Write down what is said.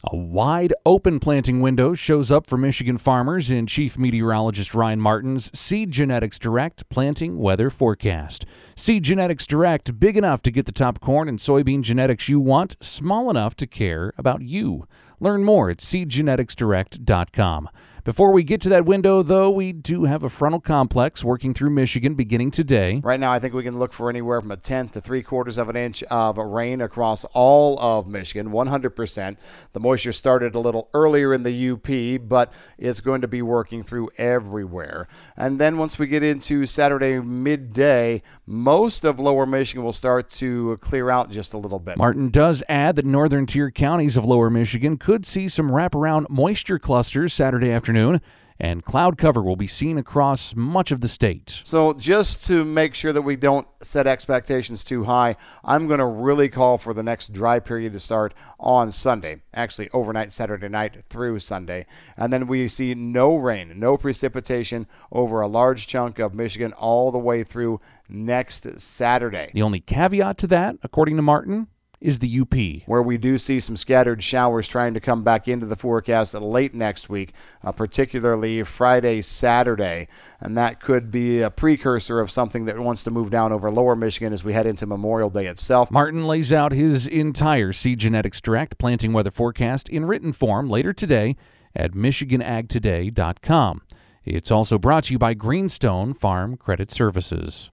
A wide open planting window shows up for Michigan farmers in Chief Meteorologist Ryan Martin's Seed Genetics Direct planting weather forecast. Seed Genetics Direct, big enough to get the top corn and soybean genetics you want, small enough to care about you. Learn more at seedgeneticsdirect.com. Before we get to that window, though, we do have a frontal complex working through Michigan beginning today. Right now, I think we can look for anywhere from a tenth to 3/4 of an inch of rain across all of Michigan, 100%. The moisture started a little earlier in the UP, but it's going to be working through everywhere. And then once we get into Saturday midday, most of lower Michigan will start to clear out just a little bit. Martin does add that northern tier counties of lower Michigan could see some wraparound moisture clusters Saturday afternoon, and cloud cover will be seen across much of the state. So just to make sure that we don't set expectations too high, I'm going to really call for the next dry period to start on Sunday, actually overnight Saturday night through Sunday. And then we see no rain, no precipitation over a large chunk of Michigan all the way through next Saturday. The only caveat to that, according to Martin, is the UP, where we do see some scattered showers trying to come back into the forecast late next week, particularly Friday, Saturday, and that could be a precursor of something that wants to move down over lower Michigan as we head into Memorial Day itself. Martin lays out his entire Seed Genetics Direct planting weather forecast in written form later today at MichiganAgToday.com. It's also brought to you by Greenstone Farm Credit Services.